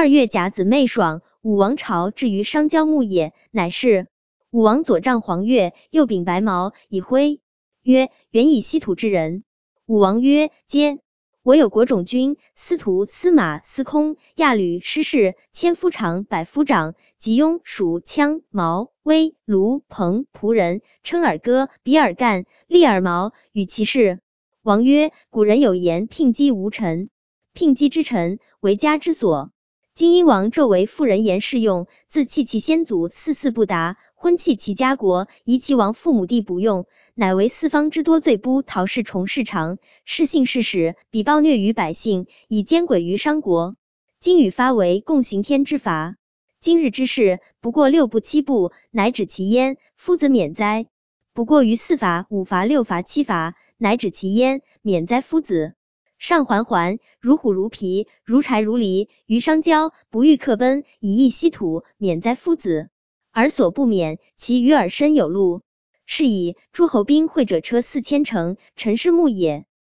2月甲子妹爽，武王朝至于商郊牧也，乃是。武王左杖黄钺，右秉白矛，以徽。曰：原以西土之人。武王曰：皆。我有国种军、司徒、司马、司空、亚吕、师士、千夫长、百夫长、及雍、属、羌、毛、威、卢、彭、仆人，称尔戈、比尔干、利尔毛，与其事。王曰：古人有言，聘姬无臣。聘姬之臣，为家之所。今殷王纣为妇人言适用，自弃其先祖四不达，婚弃其家国，夷其王父母地不用，乃为四方之多罪不逃世重事长，是信是史，比暴虐于百姓，以奸诡于商国。今与发为共行天之法。今日之事，不过6步7步，乃止其焉，夫子免哉。不过于4罚5罚6罚7罚，乃止其焉，免哉夫子。上环，如虎如皮，如柴如藜，于商郊，不欲客奔，以益西土，免哉夫子。而所不免，其于尔身有路。是以诸侯兵会者车4000乘，臣是牧也。